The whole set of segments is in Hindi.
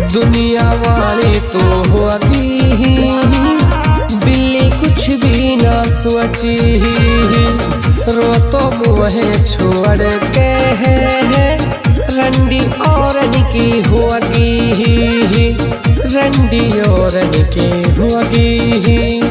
दुनिया वाली तो होगी बिल्ली कुछ भी ना सोची, रो तो मुँहे छोड़ के है रंडी और की होगी, रंडी और की होगी।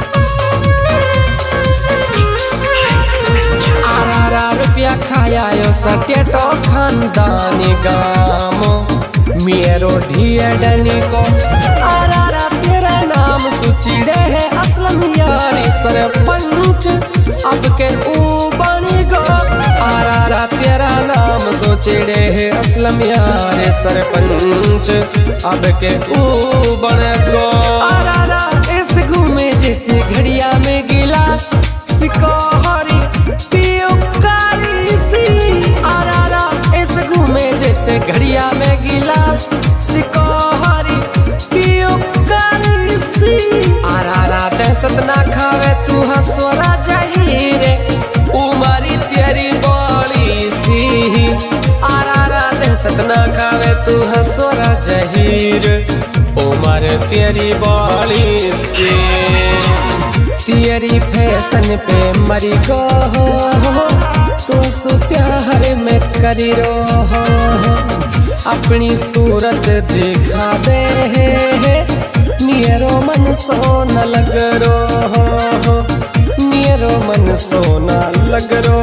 रुपया खाया यो सटेटो खानदानी गामो मेरो ढियडनी को आरारा तेरा नाम सुचिड़े है असलम यारी सरपंच अब के ऊ बनी गो, आरारा तेरा नाम सोचिड़े है असलम यारी सरपंच अब के ऊ बन गो। आरारा इस घूमे जैसे घड़िया में गिलास सिकोहरी पियो काली सी, आरारा इस घूमे जैसे घड़िया में गिलास सिकोहरी पियो काली सी, आरारा दहशत ना खावे तू हंसोरा जहीरे उमारी तेरी बोली सी, आरारा दहशत ना खावे तू हंसोरा जहीर उमर तेरी बोली सी। तेरी फैशन पे मरी गो तो सु प्यार में करी रो, अपनी सूरत दिखा दे मेरो मन सोना लग रो, मेरो मन सोना लग रो।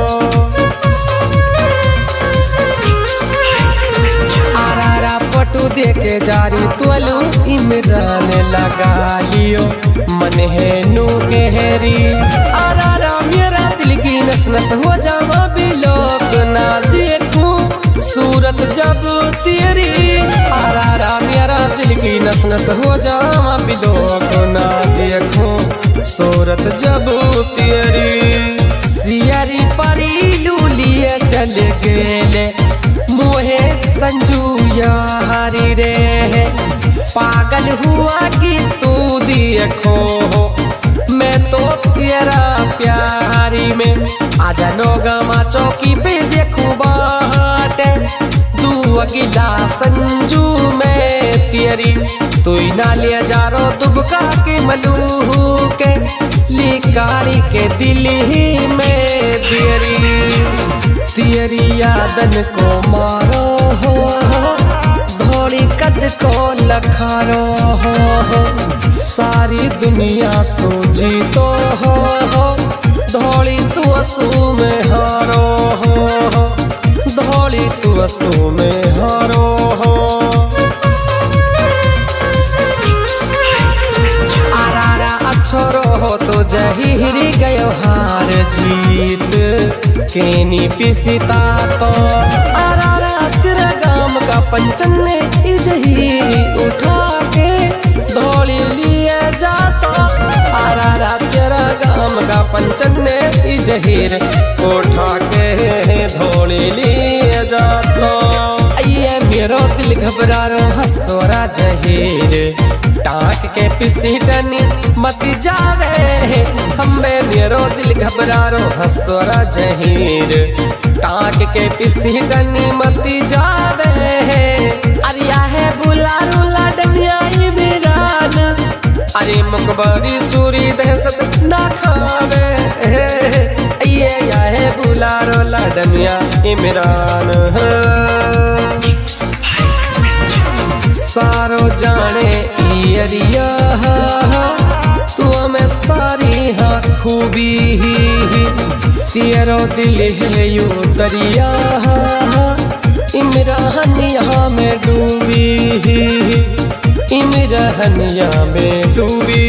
आरारा पटू दे के जारी तोलू इमरान लगा लियो मन है नू के हेरी, आरारा मेरा दिल की नस नस हो जावा भी लोग ना देखूं सूरत जब तेरी, आरारा मेरा दिल की नस नस हो जावा भी लोग ना देखूं सूरत जब तेरी। सियारी परी लूलिए चल गेले मोहे संजू यारी रे, पागल हुआ कि तू देखो मैं तो तेरा प्यारी में आजा नोगमा चौकी पे देखूं बाट तू अगिला संजू में तेरी, तू ना ले जा रो दुबका के मलू के लिकाली के दिल ही में तेरी यादन को मारो धोली कद को लखारो सारी दुनिया सूझी तो धोली तू असू में हारो, धोली तू असू में हारो। आरारा अच्छोरो हो तो जहीरी गयो हार जीत केनी पिसिता तो, आरारा तेरा गाम का पंचन ने जहीरी उठा के धोली लिए जाता, आरारा तेरा गाम का पंचन ने जहीर उठा के धोली लिए जाता। ये मेरो दिल घबरा रो हंसोरा जहीर टाक के पिसीटनी मत जावे, हमें मेरो दिल घबरा रो हंसोरा जहीर टाक के पिसीटनी मत जावे। अरिया है बुलारू लाडनिया इमरान अरे मुकबरी सूरी दहशत ना खावे, ये या है बुलारो लाडनिया इमरान सारो जाने इरिया तू हमें सारी हाँ खूबी तेरो दिल है यू दरिया इमरान यहाँ में डूबी, इमरान यहाँ में डूबी।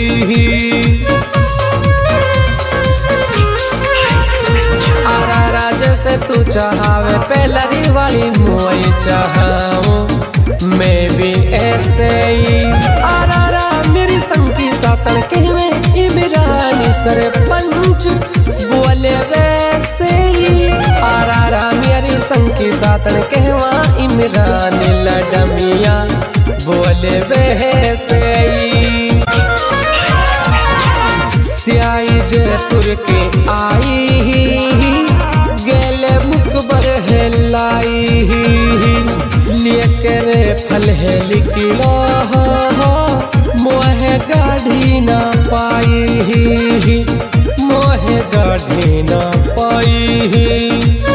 आरारा जैसे तू चाहावे पहलरी वाली मोई चाहाऊं मैं भी ऐसे ही, आरारा मेरी संगी सातन कहवे इमरानी सरपंच बोले वैसे ही, आरारा मेरी संगी सातन कहवा इमरानी लडमिया बोले वैसे ही। सियाई जयपुर के आई गेले मुकबर है लाई लेकर फल लिखलो मोहे गाढ़ी न पाई, मोहे गाढ़ी न पाई।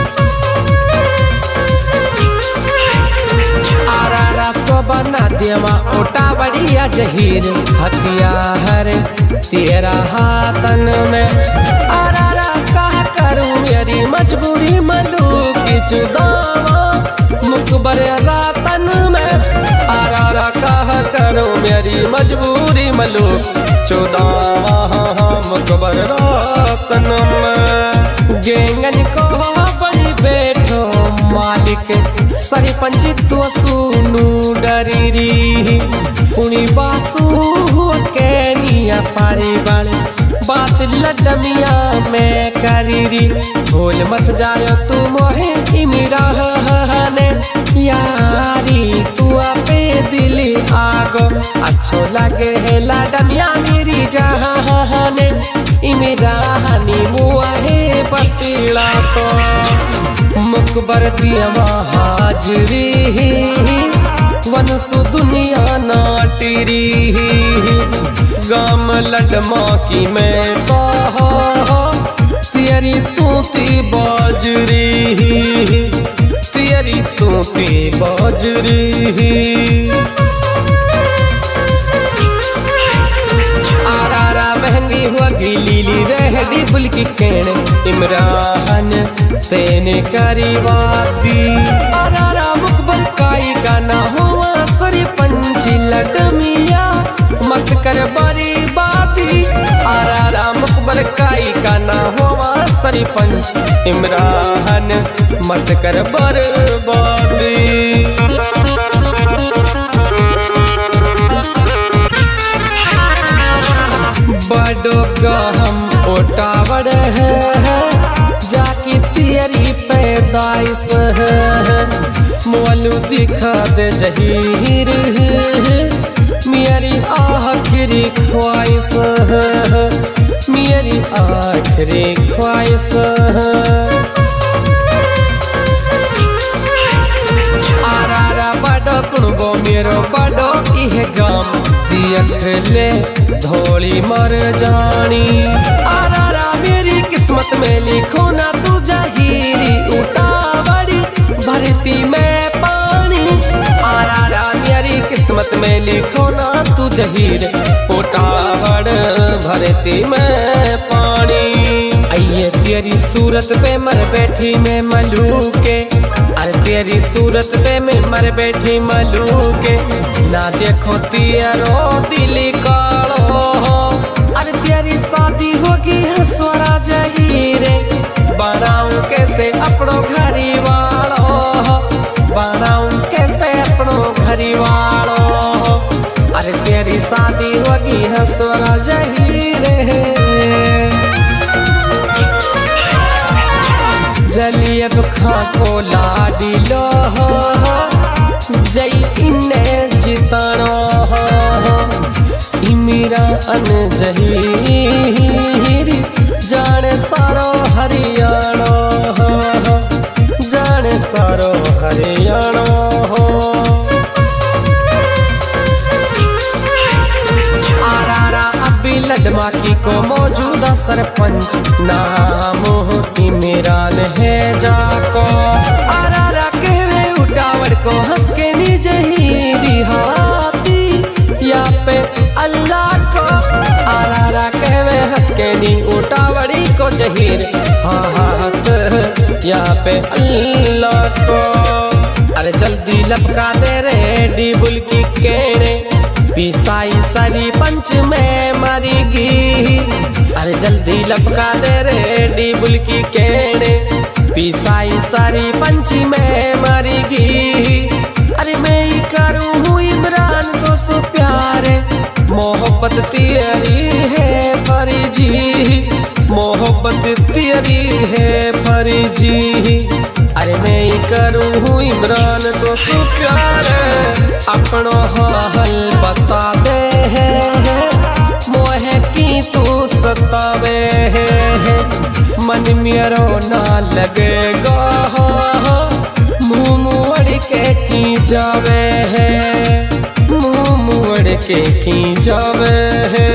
आरारा सोबना देवा ओटा बढ़िया जहीर हथियार तेरा हाथन में। आरारा कहा करूं मेरी मजबूरी मलूक चुदावा मुकबर रातन में। आरारा कहा करूं मेरी मजबूरी मलूक चुदावा मुकबर रातन में। गेंगन को बड़ी बैठो मालिक सरपंच तो सुनू डरी पुणी बासु के निया पारी बाले बात लडमिया में करीरी। भूल मत जायो तू मोहे इमिरा ने यारी तू आपे दिली आगो अच्छो लगे है लडमिया मेरी जहाने इमिरा हनी मुआहे पतीला तो मुकबर दिया हाजरी वनसु दुनिया नाटिरी। गाम लडमा की मैं तेरी तूती बाजरी, तेरी तूती बाजरी। आरारा महंगी हुआ लीली रहडी बुलकी केण इमरान तेने करी वादी। आरारा मुकबर काई का ना हुआ सरपंच लडमिया मत कर बरी बाती। आरारा मुकबर काई का ना हुआ सरपंच इमरान मत कर बर्बादी। बड़ो का हम ओटावड़ है जाकी तेरी पैदाइश है। मोलू दिखा दे जहीर मेरी आखिरी ख्वाहिश है, मेरी आखिरी ख्वाहिश है। आरारा बड़ो कुणबो मेरो बड़ो इह गाम दियख ले धोली मर जानी। आरारा मेरी किस्मत में लिखो ना तू जहीरी उठावड़ी भरती में पानी। आरारा मेरी किस्मत में लिखो ना तू जहीर उठावड़ भरती में पानी। आइए तेरी सूरत पे मर बैठी मैं मलूके, अरे तेरी सूरत पे मैं मर बैठी मलूके। ना देखो तेरो दिली कालो अरे तेरी शादी होगी है स्वरा जहीरे। बनाऊं कैसे अपनों घरी वालो, बनाऊं कैसे अपनों घरी वालो। अरे तेरी शादी होगी है स्वरा जहीरे। जली अब खा को लाडी लो जई इन्ने जितानो इमीरा अन जहीर जाने सारो हरियाणो, जाने सारो हरियाणो। आरारा अभी लडमा की को मौजूदा सरपंच नाम इमरान है जाको। आरारा कहवे उठावड़ को हंस के नी जहीरी हाथी या पे अल्लाह को। आरारा कहवे हंस के नी उठावड़ी को जहीर हाथ या पे अल्लाह को। अरे जल्दी लपका दे रे डीबुल की केड़े पिसाई सारी पंच में मरीगी। अरे जल्दी लपका दे रे डीबुल की केड़े पिसाई सारी पंची में मरीगी। अरे मैं ही करूँ हूँ इमरान तो सो प्यारे मोहब्बत तेरी है फरीजी, मोहब्बत तेरी है फरीजी। अरे मैं ही करूँ हूँ इमरान तो सो प्यारे अपनो हाल बता दे मोहे की तू सतावे मन मेरो ना लगेगा मुँह मुड़ के की जावे है, मुंह मोड़ के की जावे है।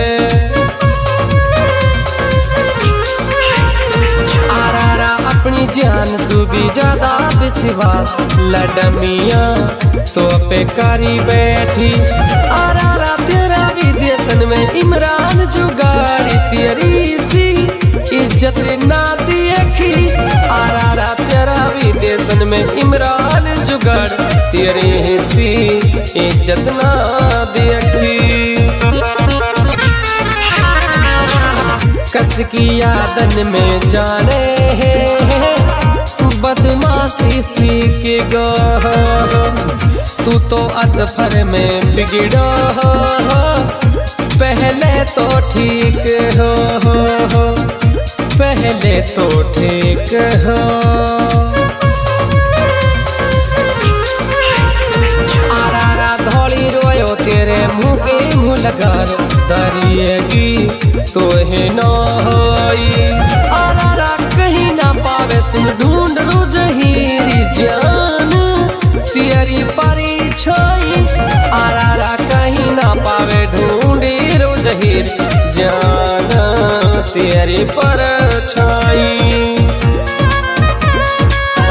आरारा अपनी जान सुबी ज्यादा विश्वास लडमिया तो पे करी बैठी। आरारा तेरा विदेशन में इमरान जुगाड़ी तेरी सी इज्जत ना देखी। आरारा तेरा विदेशन में इमरान जुगाड़ तेरी सी इज्जत ना देखी। कस की यादन में जाने है बदमाशी सीख गो, तू तो अदफर में बिगड़ो, पहले तो ठीक हो, पहले तो ठीक हो। आरारा धौली रोयो तेरे मुँह के मुँह लगा दरिएगी तो है न होई। आरारा कहीं ना पावे सुन ढूंढ रो जहीरी जान तेरी परिछाई। आरारा कहीं ना पावे ढूंढी रो जहीर जान तेरी परछाई।